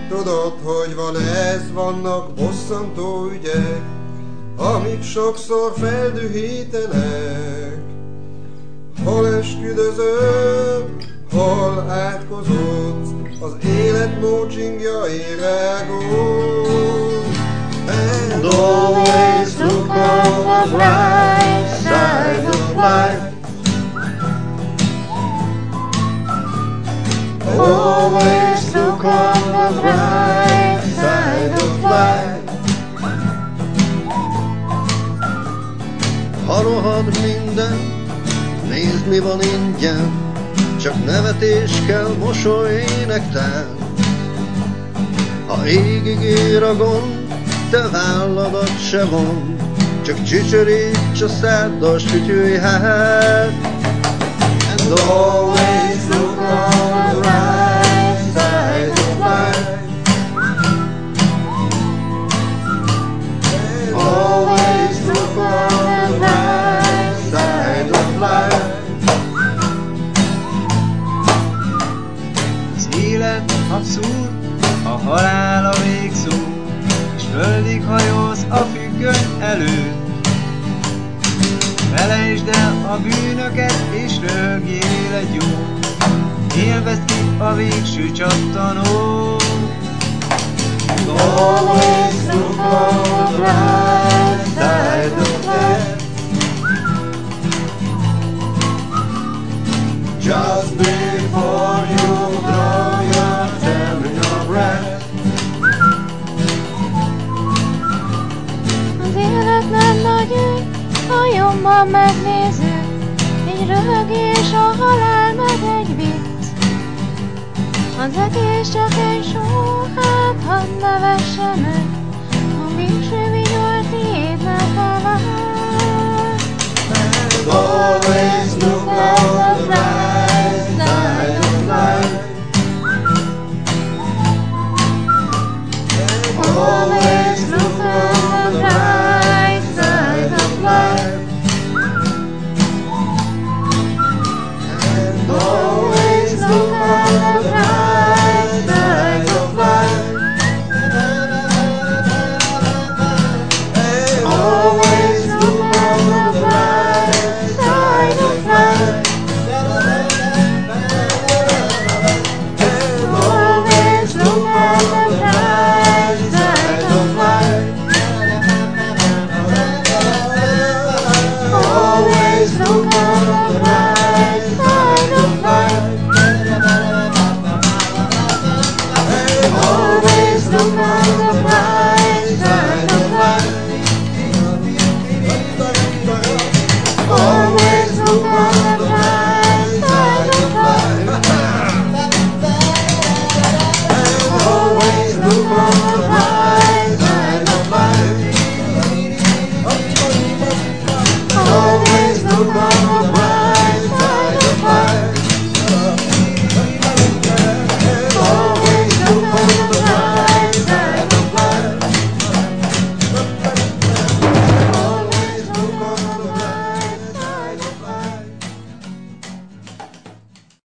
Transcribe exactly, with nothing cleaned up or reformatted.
Tudod, hogy van ez, vannak bosszantó ügyek, amik sokszor feldühítenek. Hol esküdözöl, hol átkozódsz, az élet mócsingjai rágód. And always look on the bright side of life. Always look on the bright side of life. Ha rohad minden, nézd mi van ingyen, csak nevetés kell, mosoly, énektán. Ha égig ér a gond, te válladat se mond, csak csücsöríts a száddal, sütyülj hát. And always look on the right side of life. And always look on the right side of life. Az élet abszurd, a halál a végszó, és földig hajóz a függöny előtt. Felejtsd el a bűnöket, és rögjél egy jót, élvezd ki a végső csattanót. Always look on the bright side of life. Just before you draw your terminal breath. Az élet nem nagy ügy, ha jobban megnézzük, egy röhögés, a halál meg egy vicc. Az egész csak egy só, hát hadd nevessenek, a végső vigyor tiédnek a vár. And always look on the bright side of life. And always look on the bright side of life. And always look on the bright side of life. And always look on the bright side of life. And always look on the bright side of life. Always look on the bright side of life. And always look on the bright